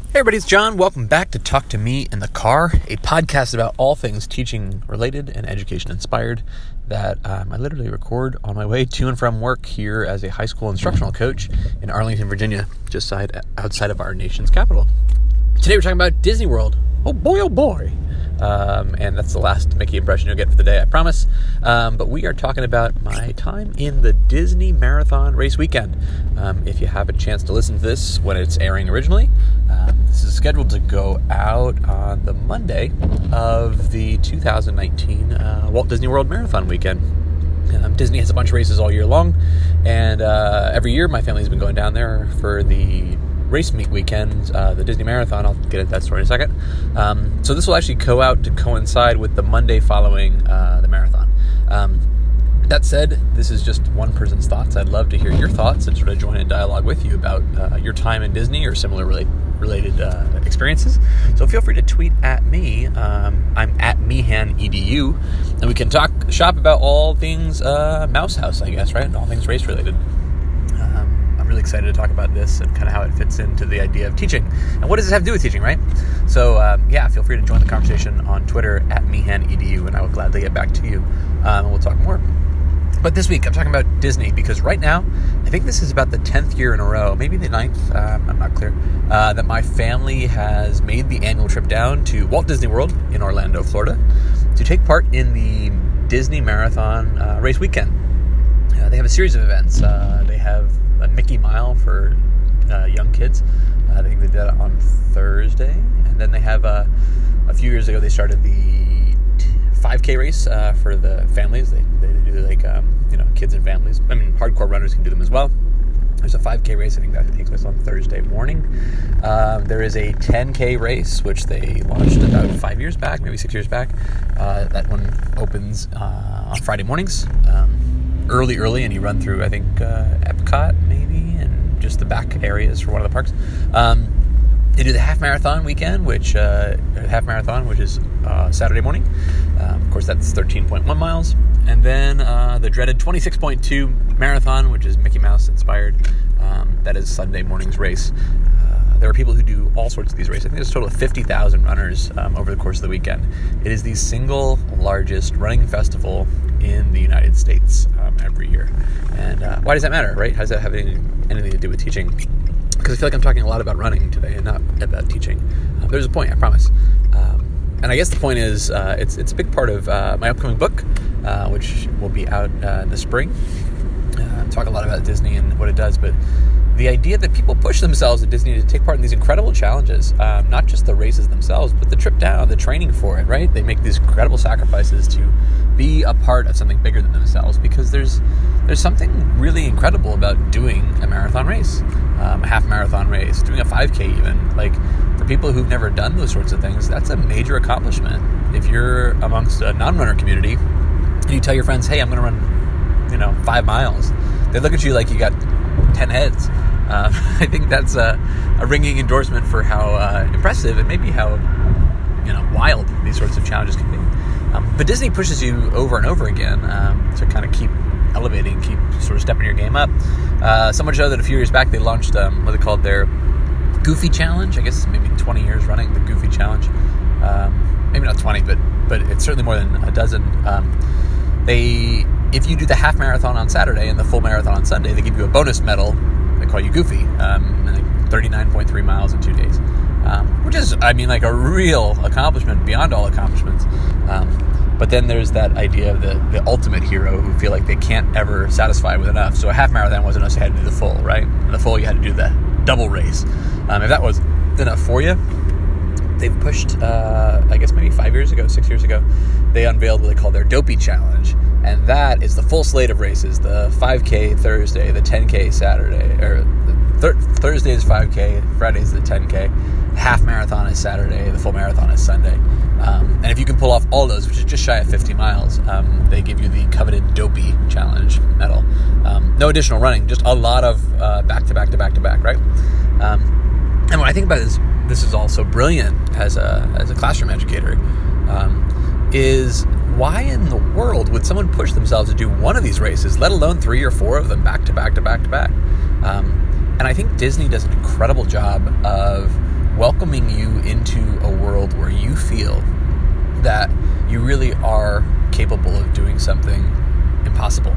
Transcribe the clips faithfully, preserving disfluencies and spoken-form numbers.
Hey everybody, it's John. Welcome back to Talk to Me in the Car, a podcast about all things teaching related and education inspired that um, I literally record on my way to and from work here as a high school instructional coach in Arlington, Virginia, just side, outside of our nation's capital. Today we're talking about Disney World. Oh boy, oh boy. Um, and that's the last Mickey impression you'll get for the day, I promise. Um, but we are talking about my time in the Disney Marathon race weekend. Um, if you have a chance to listen to this when it's airing originally, um, this is scheduled to go out on the Monday of the two thousand nineteen uh, Walt Disney World Marathon weekend. Um, Disney has a bunch of races all year long, and uh, every year my family's been going down there for the race meet weekend, uh, the Disney Marathon. I'll get into that story in a second. Um, so this will actually go out to coincide with the Monday following uh, the marathon. Um, that said, this is just one person's thoughts. I'd love to hear your thoughts and sort of join in dialogue with you about uh, your time in Disney or similar relate, related uh, experiences. So feel free to tweet at me. Um, I'm at MeehanEDU, and we can talk shop about all things uh, Mouse House, I guess, right? And all things race related. Really excited to talk about this and kind of how it fits into the idea of teaching. And what does this have to do with teaching, right? So, um, yeah, feel free to join the conversation on Twitter at MeehanEDU, and I will gladly get back to you, um, and we'll talk more. But this week, I'm talking about Disney, because right now, I think this is about the tenth year in a row, maybe the ninth, um, I'm not clear, uh, that my family has made the annual trip down to Walt Disney World in Orlando, Florida, to take part in the Disney Marathon uh, race weekend. Uh, they have a series of events. Uh, they have a Mickey Mile for uh, young kids. Uh, I think they did it on Thursday. And then they have, uh, a few years ago, they started the five K race uh, for the families. They, they do like, um, you know, kids and families. I mean, hardcore runners can do them as well. There's a five K race, I think that takes place on Thursday morning. Um, there is a ten K race, which they launched about five years back, maybe six years back. Uh, that one opens uh, on Friday mornings. Um, early, early, and you run through, I think, uh, Epcot, maybe, and just the back areas for one of the parks. Um, they do the half marathon weekend, which, uh, half marathon, which is uh, Saturday morning. Um, of course, that's thirteen point one miles. And then uh, the dreaded twenty-six point two marathon, which is Mickey Mouse inspired. Um, that is Sunday morning's race. Uh, there are people who do all sorts of these races. I think there's a total of fifty thousand runners um, over the course of the weekend. It is the single largest running festival in the United States um, every year. And uh, why does that matter, right? How does that have any, anything to do with teaching? Because I feel like I'm talking a lot about running today and not about teaching. Uh, there's a point, I promise. Um, and I guess the point is, uh, it's it's a big part of uh, my upcoming book, uh, which will be out uh, in the spring. Uh, talk a lot about Disney and what it does, but the idea that people push themselves at Disney to take part in these incredible challenges, um, not just the races themselves, but the trip down, the training for it, right? They make these incredible sacrifices to be a part of something bigger than themselves, because there's there's something really incredible about doing a marathon race, um, a half marathon race, doing a five K even. Like, for people who've never done those sorts of things, that's a major accomplishment. If you're amongst a non-runner community and you tell your friends, hey, I'm going to run, you know, five miles, they look at you like you got ten heads. Um, I think that's a, a ringing endorsement for how uh, impressive and maybe how, you know, wild these sorts of challenges can be. Um, but Disney pushes you over and over again um, to kind of keep elevating, keep sort of stepping your game up. Uh, so much so that a few years back they launched um, what they called their Goofy Challenge. I guess maybe twenty years running, the Goofy Challenge. Um, maybe not twenty, but but it's certainly more than a dozen. Um, they, if you do the half marathon on Saturday and the full marathon on Sunday, they give you a bonus medal. They call you Goofy. Um, like thirty-nine point three miles in two days. Um, which is, I mean, like a real accomplishment beyond all accomplishments. Um, but then there's that idea of the, the ultimate hero who feel like they can't ever satisfy with enough. So a half marathon wasn't enough, so you had to do the full, right? And the full, you had to do the double race. Um, if that was enough for you, they've pushed, uh, I guess maybe five years ago, six years ago, they unveiled what they call their Dopey Challenge. And that is the full slate of races, the five K Thursday, the ten K Saturday, or the thir- Thursday is five K, Friday is the ten K, half marathon is Saturday, the full marathon is Sunday. Um, and if you can pull off all those, which is just shy of fifty miles, um, they give you the coveted Dopey Challenge medal. Um, no additional running, just a lot of uh, back to back to back to back, right? Um, and what I think about is, this is also brilliant as a as a classroom educator, um, is why in the world would someone push themselves to do one of these races, let alone three or four of them back to back to back to back? Um, and I think Disney does an incredible job of welcoming you into a world where you feel that you really are capable of doing something impossible.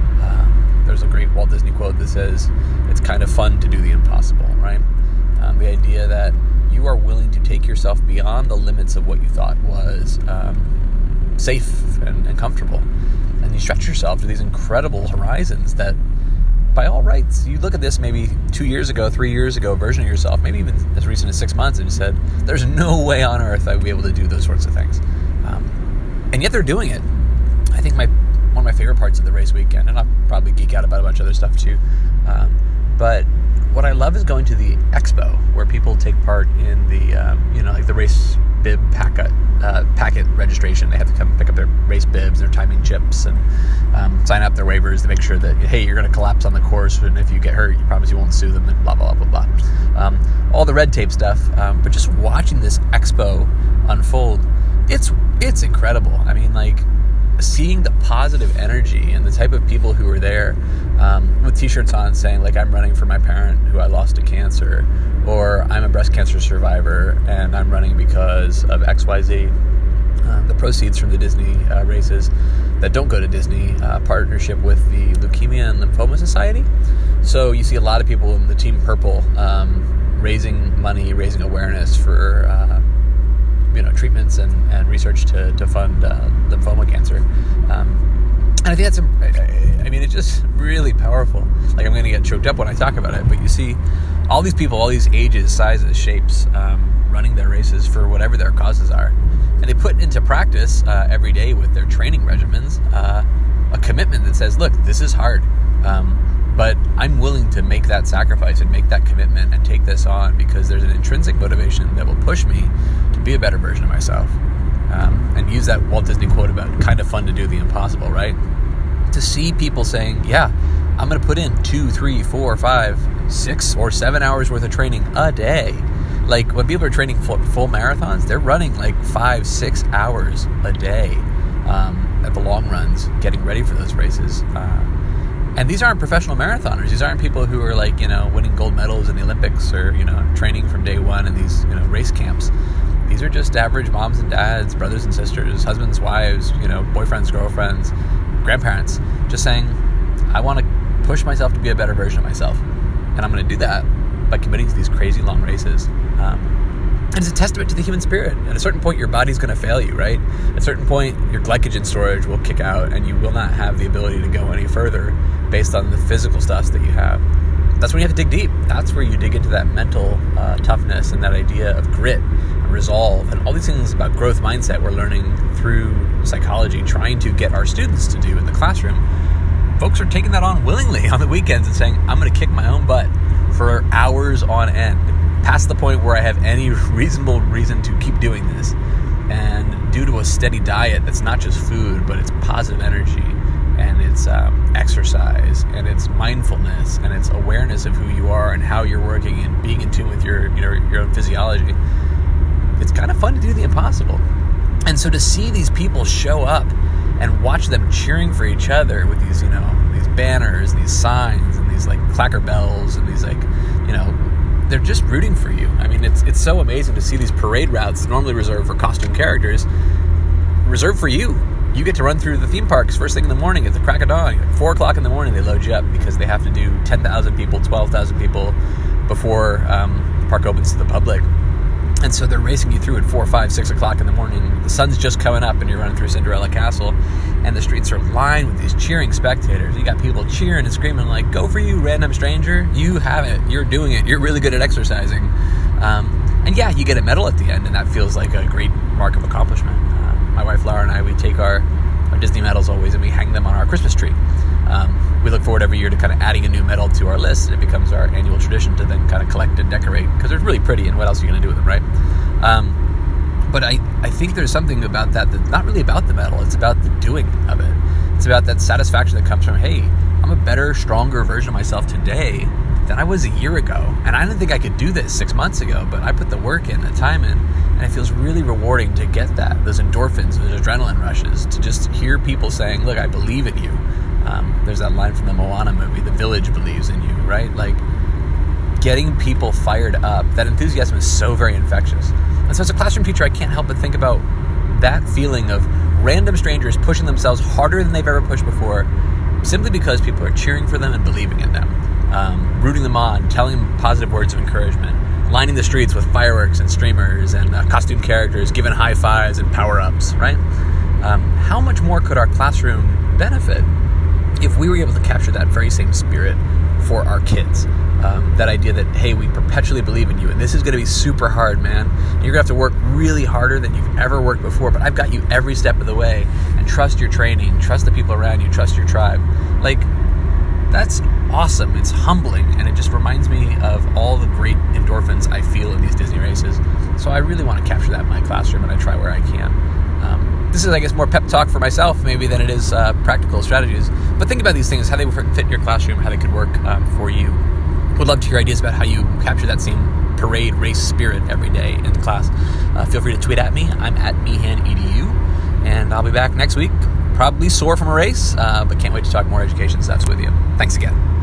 Um, there's a great Walt Disney quote that says, it's kind of fun to do the impossible, right? Um, the idea that you are willing to take yourself beyond the limits of what you thought was um, safe and, and comfortable. And you stretch yourself to these incredible horizons that, by all rights, you look at this maybe two years ago, three years ago, version of yourself, maybe even as recent as six months, and you said, there's no way on earth I would be able to do those sorts of things. Um, and yet they're doing it. I think my one of my favorite parts of the race weekend, and I'll probably geek out about a bunch of other stuff too, um, but what I love is going to the expo where people take part in the, um, you know, like the race bib packet, uh, packet registration. They have to come pick up their race bibs, their timing chips, and um, sign up their waivers to make sure that, hey, you're going to collapse on the course, and if you get hurt, you promise you won't sue them, and blah, blah, blah, blah, blah. Um, all the red tape stuff. Um, but just watching this expo unfold, it's it's incredible. I mean, like, seeing the positive energy and the type of people who are there um, with t-shirts on saying, like, I'm running for my parent who I lost to cancer, or I'm a breast cancer survivor and I'm running because of X Y Z. Um, the proceeds from the Disney uh, races that don't go to Disney, uh, partnership with the Leukemia and Lymphoma Society. So you see a lot of people in the Team Purple um, raising money, raising awareness for uh, you know, treatments and, and research to, to fund uh, lymphoma cancer. Um, and I think that's, I, I mean, it's just really powerful. Like, I'm going to get choked up when I talk about it, but you see all these people, all these ages, sizes, shapes, um, running their races for whatever their causes are. And they put into practice uh, every day with their training regimens uh, a commitment that says, look, this is hard, um, but I'm willing to make that sacrifice and make that commitment and take this on because there's an intrinsic motivation that will push me to be a better version of myself. Um, and use that Walt Disney quote about kind of fun to do the impossible, right? To see people saying, yeah, I'm going to put in two, three, four, five, six, or seven hours worth of training a day. Like, when people are training full, full marathons, they're running like five, six hours a day um, at the long runs, getting ready for those races. Uh, and these aren't professional marathoners. These aren't people who are, like, you know, winning gold medals in the Olympics or, you know, training from day one in these, you know, race camps. These are just average moms and dads, brothers and sisters, husbands, wives, you know, boyfriends, girlfriends, grandparents, just saying, I want to push myself to be a better version of myself. And I'm going to do that by committing to these crazy long races. Um, and it's a testament to the human spirit. At a certain point, your body's going to fail you, right? At a certain point, your glycogen storage will kick out and you will not have the ability to go any further based on the physical stuff that you have. That's when you have to dig deep. That's where you dig into that mental uh, toughness and that idea of grit and resolve and all these things about growth mindset we're learning through psychology, trying to get our students to do in the classroom. Folks are taking that on willingly on the weekends and saying, I'm going to kick my own butt for hours on end, past the point where I have any reasonable reason to keep doing this. And due to a steady diet that's not just food, but it's positive energy, and it's um, exercise, and it's mindfulness, and it's awareness of who you are and how you're working and being in tune with your, you know, your own physiology. It's kind of fun to do the impossible. And so to see these people show up and watch them cheering for each other with these, you know, these banners, these signs, and these, like, clacker bells, and these, like, you know, they're just rooting for you. I mean, it's it's so amazing to see these parade routes normally reserved for costume characters reserved for you. You get to run through the theme parks first thing in the morning at the crack of dawn. Like four o'clock in the morning, they load you up because they have to do ten thousand people, twelve thousand people before um, the park opens to the public. And so they're racing you through at four, five, six o'clock in the morning. The sun's just coming up and you're running through Cinderella Castle. And the streets are lined with these cheering spectators. You got people cheering and screaming like, go for you, random stranger. You have it. You're doing it. You're really good at exercising. Um, and yeah, you get a medal at the end, and that feels like a great mark of accomplishment. Uh, my wife Laura and I, we take our, our Disney medals always and we hang them on our Christmas tree. Um, we look forward every year to kind of adding a new medal to our list, and it becomes our annual tradition to then kind of collect and decorate, because they're really pretty, and what else are you going to do with them, right? Um, but I, I think there's something about that that's not really about the medal. It's about the doing of it. It's about that satisfaction that comes from, hey, I'm a better, stronger version of myself today than I was a year ago. And I didn't think I could do this six months ago, but I put the work in, the time in, and it feels really rewarding to get that, those endorphins, those adrenaline rushes, to just hear people saying, look, I believe in you. Um, there's that line from the Moana movie, the village believes in you, right? Like, getting people fired up, that enthusiasm is so very infectious. And so as a classroom teacher, I can't help but think about that feeling of random strangers pushing themselves harder than they've ever pushed before, simply because people are cheering for them and believing in them, um, rooting them on, telling them positive words of encouragement, lining the streets with fireworks and streamers and uh, costume characters, giving high fives and power-ups, right? Um, how much more could our classroom benefit if we were able to capture that very same spirit for our kids? Um, that idea that, hey, we perpetually believe in you, and this is going to be super hard, man. You're going to have to work really harder than you've ever worked before, but I've got you every step of the way, and trust your training, trust the people around you, trust your tribe. Like, that's awesome. It's humbling, and it just reminds me of all the great endorphins I feel in these Disney races. So I really want to capture that in my classroom, and I try where I can. Um, this is, I guess, more pep talk for myself maybe than it is uh, practical strategies. But think about these things, how they fit in your classroom, how they could work um, for you. Would love to hear ideas about how you capture that same parade race spirit every day in class. Uh, feel free to tweet at me. I'm at meehanedu, and I'll be back next week. Probably sore from a race, uh, but can't wait to talk more education stuff with you. Thanks again.